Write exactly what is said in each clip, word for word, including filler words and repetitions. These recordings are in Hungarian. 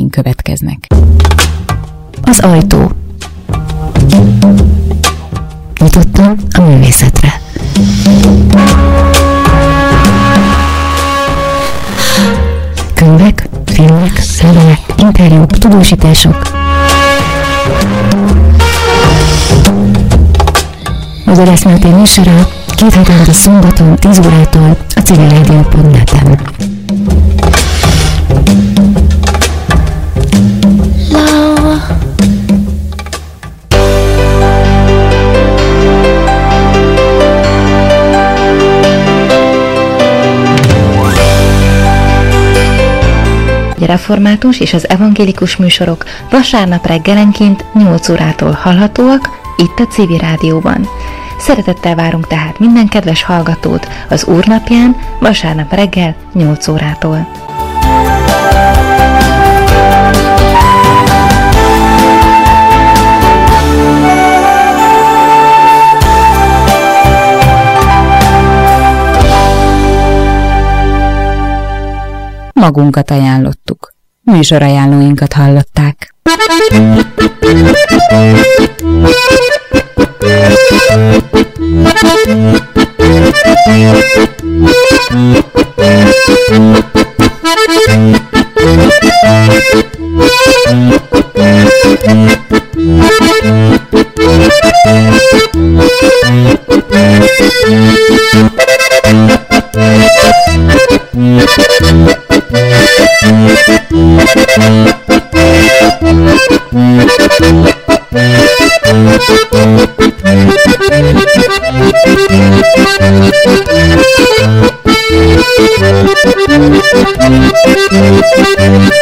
híreink következnek. Az ajtó. Nyitottam a művészetre. Könyvek, filmek, levelek, interjúk, tudósítások. Az Orász Máté műsora két hetente szombaton tíz órától a civil rádió pont net-en. A református és az evangélikus műsorok vasárnap reggelenként nyolc órától hallhatóak itt a Civil Rádióban. Szeretettel várunk tehát minden kedves hallgatót az Úrnapján vasárnap reggel nyolc órától. Magunkat ajánlottuk. Műsorajánlóinkat hallották.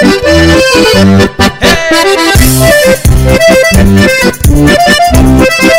Hey!